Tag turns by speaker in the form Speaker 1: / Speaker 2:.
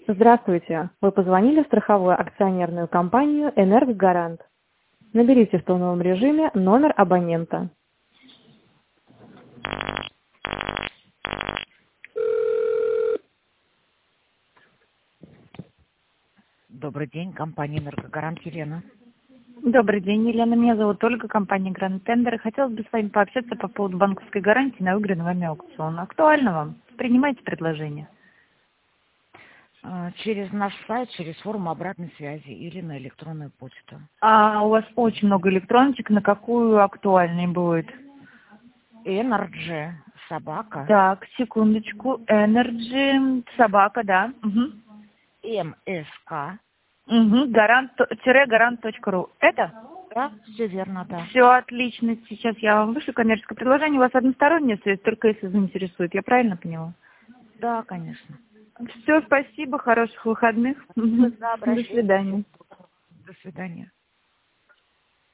Speaker 1: Здравствуйте. Вы позвонили в страховую акционерную компанию «Энергогарант». Наберите в тоновом режиме номер абонента.
Speaker 2: Добрый день, компания «Энергогарант», Елена.
Speaker 3: Добрый день, Елена. Меня зовут Ольга, компания Гранд Тендер. Хотелось бы с вами пообщаться по поводу банковской гарантии на выигранный вами аукцион. Актуально вам? Принимайте предложение.
Speaker 2: Через наш сайт, через форму обратной связи или на электронную почту.
Speaker 3: У вас очень много электрончик. На какую актуальной будет?
Speaker 2: Energy, собака.
Speaker 3: Так, секундочку. Energy, собака, да.
Speaker 2: МСК.
Speaker 3: Гарант-гарант.ру. Это?
Speaker 2: Да, все верно, да.
Speaker 3: Все отлично. Сейчас я вам вышлю коммерческое предложение. У вас односторонняя связь, только если заинтересует. Я правильно поняла?
Speaker 2: Да, конечно.
Speaker 3: Все, спасибо, хороших выходных.
Speaker 2: Да,
Speaker 3: До свидания.
Speaker 2: До свидания.